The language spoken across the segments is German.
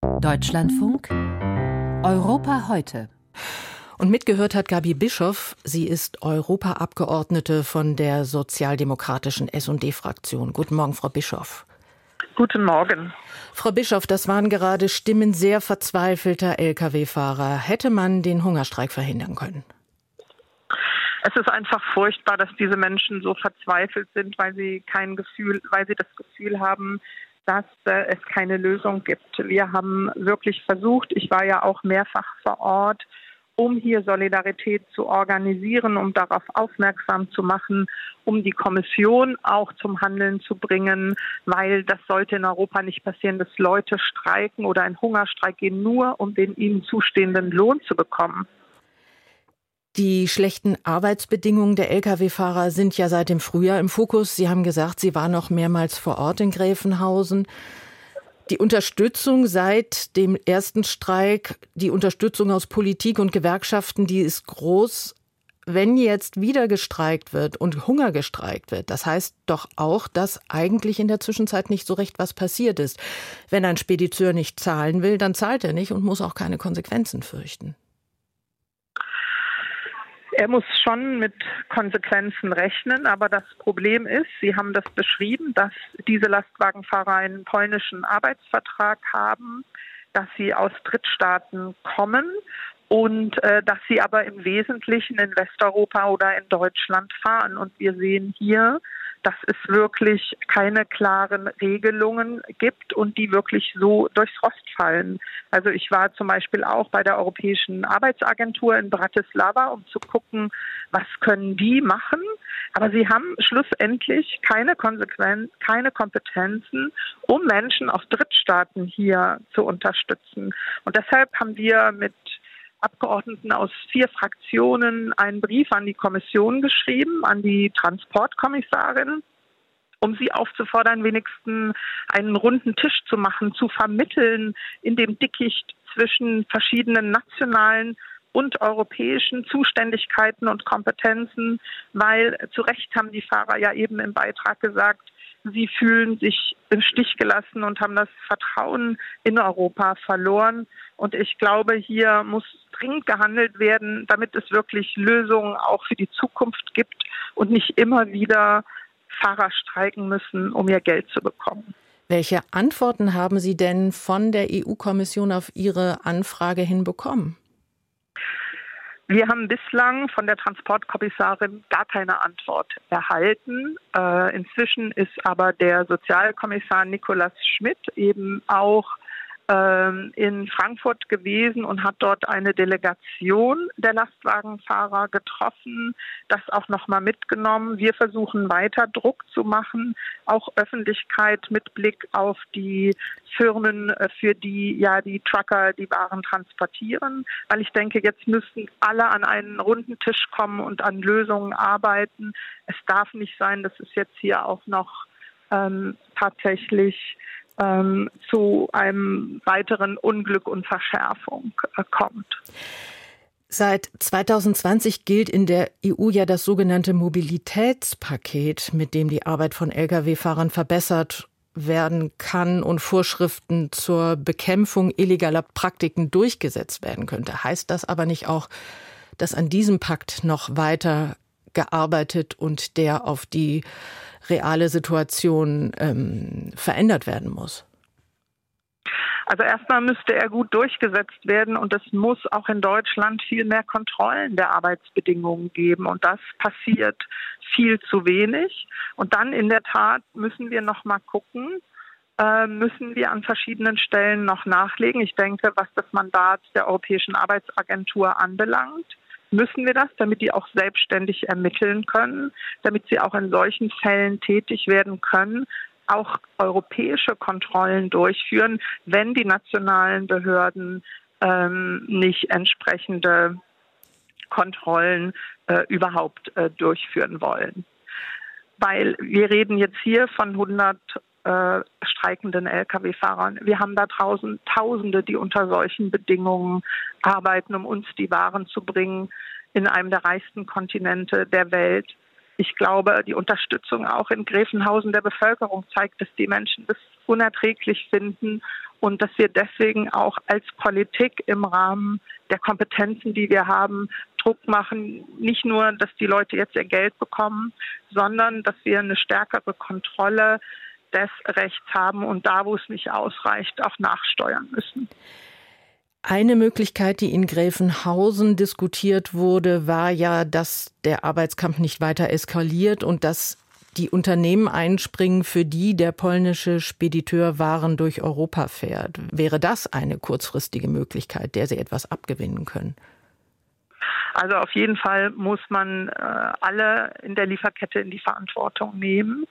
Deutschlandfunk Europa heute. Und mitgehört hat Gabi Bischoff. Sie ist Europaabgeordnete von der sozialdemokratischen S&D-Fraktion. Guten Morgen, Frau Bischoff. Guten Morgen. Frau Bischoff, das waren gerade Stimmen sehr verzweifelter Lkw-Fahrer. Hätte man den Hungerstreik verhindern können? Es ist einfach furchtbar, dass diese Menschen so verzweifelt sind, weil sie das Gefühl haben, dass es keine Lösung gibt. Wir haben wirklich versucht, ich war ja auch mehrfach vor Ort, um hier Solidarität zu organisieren, um darauf aufmerksam zu machen, um die Kommission auch zum Handeln zu bringen, weil das sollte in Europa nicht passieren, dass Leute streiken oder einen Hungerstreik gehen, nur um den ihnen zustehenden Lohn zu bekommen. Die schlechten Arbeitsbedingungen der Lkw-Fahrer sind ja seit dem Frühjahr im Fokus. Sie haben gesagt, Sie waren noch mehrmals vor Ort in Gräfenhausen. Die Unterstützung seit dem ersten Streik, die Unterstützung aus Politik und Gewerkschaften, die ist groß. Wenn jetzt wieder gestreikt wird und Hunger gestreikt wird, das heißt doch auch, dass eigentlich in der Zwischenzeit nicht so recht was passiert ist. Wenn ein Spediteur nicht zahlen will, dann zahlt er nicht und muss auch keine Konsequenzen fürchten. Er muss schon mit Konsequenzen rechnen, aber das Problem ist, Sie haben das beschrieben, dass diese Lastwagenfahrer einen polnischen Arbeitsvertrag haben, dass sie aus Drittstaaten kommen und dass sie aber im Wesentlichen in Westeuropa oder in Deutschland fahren. Und wir sehen hier, dass es wirklich keine klaren Regelungen gibt und die wirklich so durchs Rost fallen. Also ich war zum Beispiel auch bei der Europäischen Arbeitsagentur in Bratislava, um zu gucken, was können die machen. Aber sie haben schlussendlich keine Kompetenzen, um Menschen aus Drittstaaten hier zu unterstützen. Und deshalb haben wir mit Abgeordneten aus 4 Fraktionen einen Brief an die Kommission geschrieben, an die Transportkommissarin, um sie aufzufordern, wenigstens einen runden Tisch zu machen, zu vermitteln in dem Dickicht zwischen verschiedenen nationalen und europäischen Zuständigkeiten und Kompetenzen, weil zu Recht haben die Fahrer ja eben im Beitrag gesagt, sie fühlen sich im Stich gelassen und haben das Vertrauen in Europa verloren. Und ich glaube, hier muss dringend gehandelt werden, damit es wirklich Lösungen auch für die Zukunft gibt und nicht immer wieder Fahrer streiken müssen, um ihr Geld zu bekommen. Welche Antworten haben Sie denn von der EU-Kommission auf Ihre Anfrage hin bekommen? Wir haben bislang von der Transportkommissarin gar keine Antwort erhalten. Inzwischen ist aber der Sozialkommissar Nicolas Schmit eben auch in Frankfurt gewesen und hat dort eine Delegation der Lastwagenfahrer getroffen, das auch nochmal mitgenommen. Wir versuchen weiter Druck zu machen, auch Öffentlichkeit mit Blick auf die Firmen, für die ja die Trucker die Waren transportieren, weil ich denke, jetzt müssen alle an einen runden Tisch kommen und an Lösungen arbeiten. Es darf nicht sein, dass es jetzt hier auch noch tatsächlich zu einem weiteren Unglück und Verschärfung kommt. Seit 2020 gilt in der EU ja das sogenannte Mobilitätspaket, mit dem die Arbeit von Lkw-Fahrern verbessert werden kann und Vorschriften zur Bekämpfung illegaler Praktiken durchgesetzt werden könnte. Heißt das aber nicht auch, dass an diesem Pakt noch weiter gearbeitet und der auf die reale Situation verändert werden muss? Also erstmal müsste er gut durchgesetzt werden und es muss auch in Deutschland viel mehr Kontrollen der Arbeitsbedingungen geben und das passiert viel zu wenig. Und dann in der Tat müssen wir noch mal gucken, müssen wir an verschiedenen Stellen noch nachlegen. Ich denke, was das Mandat der Europäischen Arbeitsagentur anbelangt, müssen wir das, damit die auch selbstständig ermitteln können, damit sie auch in solchen Fällen tätig werden können, auch europäische Kontrollen durchführen, wenn die nationalen Behörden nicht entsprechende Kontrollen überhaupt durchführen wollen. Weil wir reden jetzt hier von 100 streikenden Lkw-Fahrern. Wir haben da draußen Tausende, die unter solchen Bedingungen arbeiten, um uns die Waren zu bringen in einem der reichsten Kontinente der Welt. Ich glaube, die Unterstützung auch in Gräfenhausen der Bevölkerung zeigt, dass die Menschen das unerträglich finden und dass wir deswegen auch als Politik im Rahmen der Kompetenzen, die wir haben, Druck machen, nicht nur, dass die Leute jetzt ihr Geld bekommen, sondern dass wir eine stärkere Kontrolle des Rechts haben und da, wo es nicht ausreicht, auch nachsteuern müssen. Eine Möglichkeit, die in Gräfenhausen diskutiert wurde, war ja, dass der Arbeitskampf nicht weiter eskaliert und dass die Unternehmen einspringen, für die der polnische Spediteur Waren durch Europa fährt. Wäre das eine kurzfristige Möglichkeit, der Sie etwas abgewinnen können? Also auf jeden Fall muss man alle in der Lieferkette in die Verantwortung nehmen.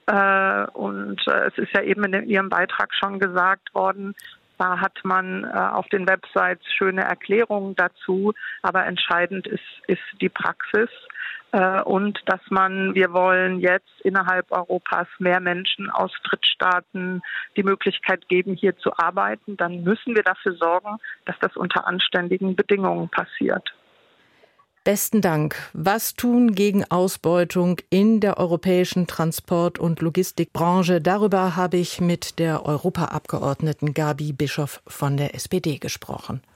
Es ist ja eben in Ihrem Beitrag schon gesagt worden, da hat man auf den Websites schöne Erklärungen dazu, aber entscheidend ist die Praxis. Und dass wir wollen jetzt innerhalb Europas mehr Menschen aus Drittstaaten die Möglichkeit geben, hier zu arbeiten, dann müssen wir dafür sorgen, dass das unter anständigen Bedingungen passiert. Besten Dank. Was tun gegen Ausbeutung in der europäischen Transport- und Logistikbranche? Darüber habe ich mit der Europaabgeordneten Gabi Bischof von der SPD gesprochen.